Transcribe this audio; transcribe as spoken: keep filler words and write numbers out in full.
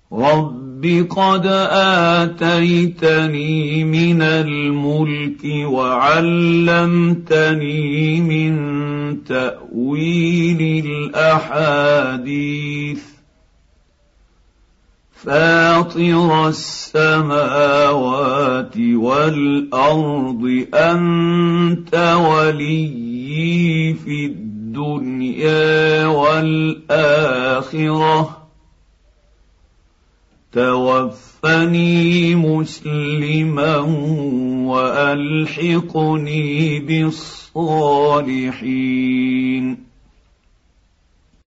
رب قد آتيتني من الملك وعلمتني من تأويل الأحاديث فاطر السماوات والأرض أنت وليي في الدنيا والآخرة توفني مسلما وألحقني بالصالحين.